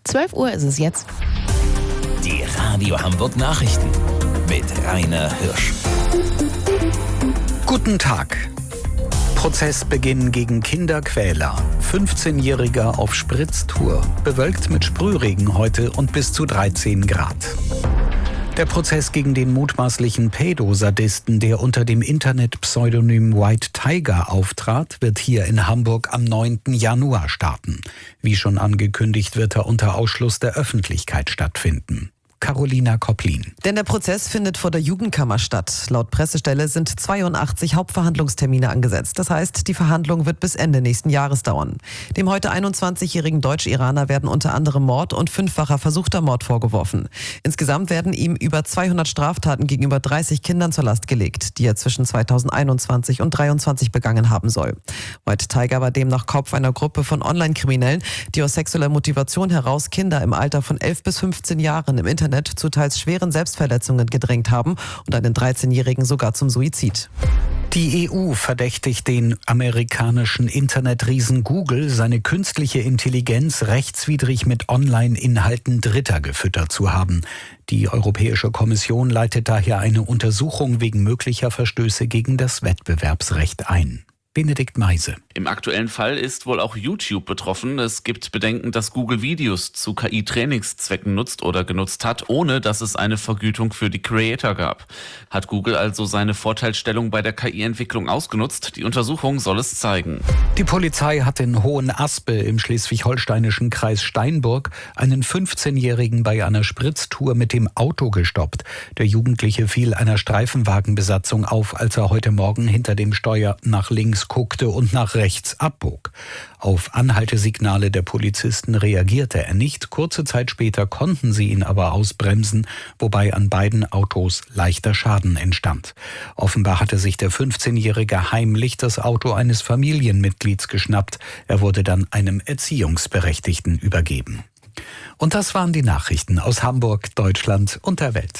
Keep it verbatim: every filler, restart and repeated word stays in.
zwölf Uhr ist es jetzt. Die Radio Hamburg Nachrichten mit Rainer Hirsch. Guten Tag. Prozessbeginn gegen Kinderquäler. fünfzehnjähriger auf Spritztour. Bewölkt mit Sprühregen heute und bis zu dreizehn Grad. Der Prozess gegen den mutmaßlichen Pädosadisten, der unter dem Internet-Pseudonym White Tiger auftrat, wird hier in Hamburg am neunten Januar starten. Wie schon angekündigt, wird er unter Ausschluss der Öffentlichkeit stattfinden. Carolina Kopplin. Denn der Prozess findet vor der Jugendkammer statt. Laut Pressestelle sind zweiundachtzig Hauptverhandlungstermine angesetzt. Das heißt, die Verhandlung wird bis Ende nächsten Jahres dauern. Dem heute einundzwanzigjährigen Deutsch-Iraner werden unter anderem Mord und fünffacher versuchter Mord vorgeworfen. Insgesamt werden ihm über zweihundert Straftaten gegenüber dreißig Kindern zur Last gelegt, die er zwischen zweitausendeinundzwanzig und dreiundzwanzig begangen haben soll. White Tiger war demnach Kopf einer Gruppe von Online-Kriminellen, die aus sexueller Motivation heraus Kinder im Alter von elf bis fünfzehn Jahren im Internet zu teils schweren Selbstverletzungen gedrängt haben und einen dreizehnjährigen sogar zum Suizid. Die E U verdächtigt den amerikanischen Internetriesen Google, seine künstliche Intelligenz rechtswidrig mit Online-Inhalten Dritter gefüttert zu haben. Die Europäische Kommission leitet daher eine Untersuchung wegen möglicher Verstöße gegen das Wettbewerbsrecht ein. Benedikt Meise. Im aktuellen Fall ist wohl auch YouTube betroffen. Es gibt Bedenken, dass Google Videos zu K I-Trainingszwecken nutzt oder genutzt hat, ohne dass es eine Vergütung für die Creator gab. Hat Google also seine Vorteilsstellung bei der K I-Entwicklung ausgenutzt? Die Untersuchung soll es zeigen. Die Polizei hat in Hohenaspe im schleswig-holsteinischen Kreis Steinburg einen fünfzehnjährigen bei einer Spritztour mit dem Auto gestoppt. Der Jugendliche fiel einer Streifenwagenbesatzung auf, als er heute Morgen hinter dem Steuer nach links guckte und nach rechts abbog. Auf Anhaltesignale der Polizisten reagierte er nicht. Kurze Zeit später konnten sie ihn aber ausbremsen, wobei an beiden Autos leichter Schaden entstand. Offenbar hatte sich der fünfzehnjährige heimlich das Auto eines Familienmitglieds geschnappt. Er wurde dann einem Erziehungsberechtigten übergeben. Und das waren die Nachrichten aus Hamburg, Deutschland und der Welt.